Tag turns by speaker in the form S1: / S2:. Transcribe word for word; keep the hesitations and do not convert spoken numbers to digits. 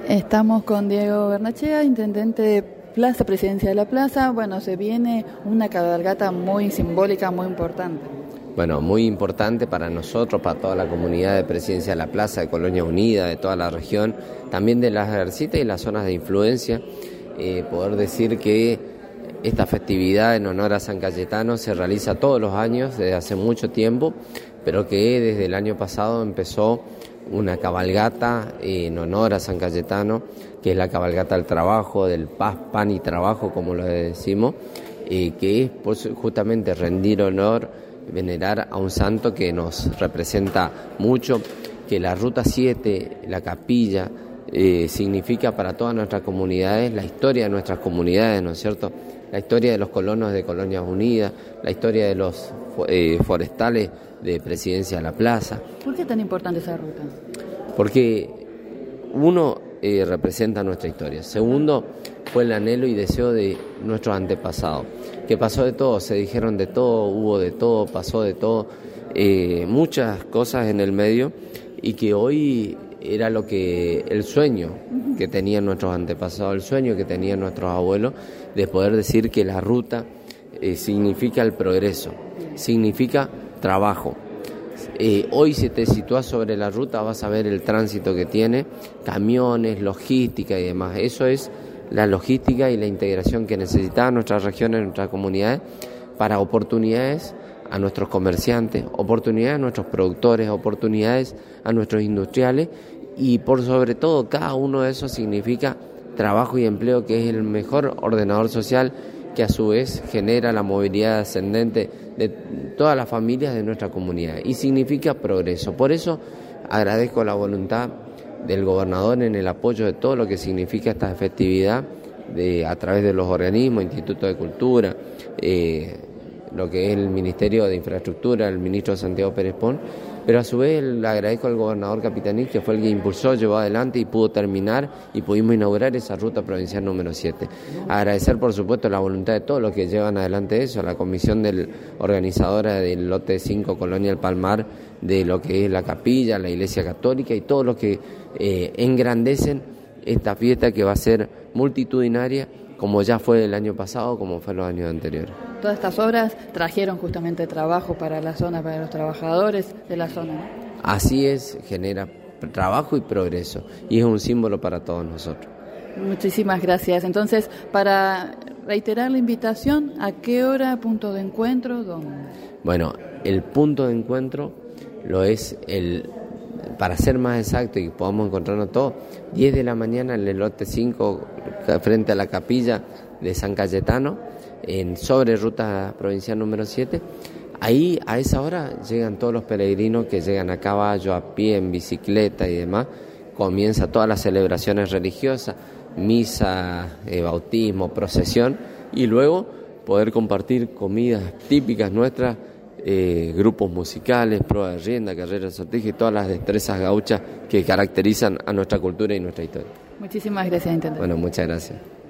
S1: Estamos con Diego Bernachea, intendente de Plaza Presidencia de la Plaza. Bueno, se viene una cabalgata muy simbólica, muy importante.
S2: Bueno, muy importante para nosotros, para toda la comunidad de Presidencia de la Plaza, de Colonia Unida, de toda la región, también de las Garcitas y las zonas de influencia. Eh, poder decir que esta festividad en honor a San Cayetano se realiza todos los años, desde hace mucho tiempo, pero que desde el año pasado empezó una cabalgata en honor a San Cayetano, que es la cabalgata del trabajo, del paz, pan y trabajo, como lo decimos, eh, que es pues, justamente rendir honor, venerar a un santo que nos representa mucho, que la Ruta siete, la capilla, eh, significa para todas nuestras comunidades, la historia de nuestras comunidades, ¿no es cierto?, la historia de los colonos de Colonias Unidas, la historia de los eh, forestales de Presidencia de la Plaza.
S1: ¿Por qué es tan importante esa ruta?
S2: Porque uno eh, representa nuestra historia, segundo fue el anhelo y deseo de nuestros antepasados, que pasó de todo, se dijeron de todo, hubo de todo, pasó de todo, eh, muchas cosas en el medio, y que hoy era lo que el sueño que tenían nuestros antepasados, el sueño que tenían nuestros abuelos, de poder decir que la ruta eh, significa el progreso, significa trabajo. Eh, hoy si te sitúas sobre la ruta vas a ver el tránsito que tiene, camiones, logística y demás. Eso es la logística y la integración que necesitaban nuestras regiones, nuestras comunidades, para oportunidades a nuestros comerciantes, oportunidades a nuestros productores, oportunidades a nuestros industriales, y por sobre todo cada uno de esos significa trabajo y empleo, que es el mejor ordenador social, que a su vez genera la movilidad ascendente de todas las familias de nuestra comunidad y significa progreso. Por eso agradezco la voluntad del gobernador en el apoyo de todo lo que significa esta festividad de, a través de los organismos, Instituto de Cultura, eh, lo que es el Ministerio de Infraestructura, el ministro Santiago Pérez Pon, pero a su vez le agradezco al gobernador Capitanich, que fue el que impulsó, llevó adelante y pudo terminar y pudimos inaugurar esa ruta provincial número siete. Agradecer por supuesto la voluntad de todos los que llevan adelante eso, la comisión del, organizadora del lote cinco Colonia El Palmar, de lo que es la capilla, la Iglesia Católica y todos los que eh, engrandecen esta fiesta que va a ser multitudinaria, como ya fue el año pasado, como fue los años anteriores.
S1: Todas estas obras trajeron justamente trabajo para la zona, para los trabajadores de la zona, ¿no?
S2: Así es, genera trabajo y progreso, y es un símbolo para todos nosotros.
S1: Muchísimas gracias. Entonces, para reiterar la invitación, ¿a qué hora, punto de encuentro, dónde? Bueno,
S2: el punto de encuentro lo es el... Para ser más exacto y que podamos encontrarnos todos, diez de la mañana en el lote cinco, frente a la capilla de San Cayetano, en sobre ruta provincial número siete. Ahí a esa hora llegan todos los peregrinos que llegan a caballo, a pie, en bicicleta y demás. Comienza todas las celebraciones religiosas, misa, eh, bautismo, procesión, y luego poder compartir comidas típicas nuestras, Eh, grupos musicales, pruebas de rienda, carreras de sortija y todas las destrezas gauchas que caracterizan a nuestra cultura y nuestra historia.
S1: Muchísimas gracias, intendente.
S2: Bueno, muchas gracias.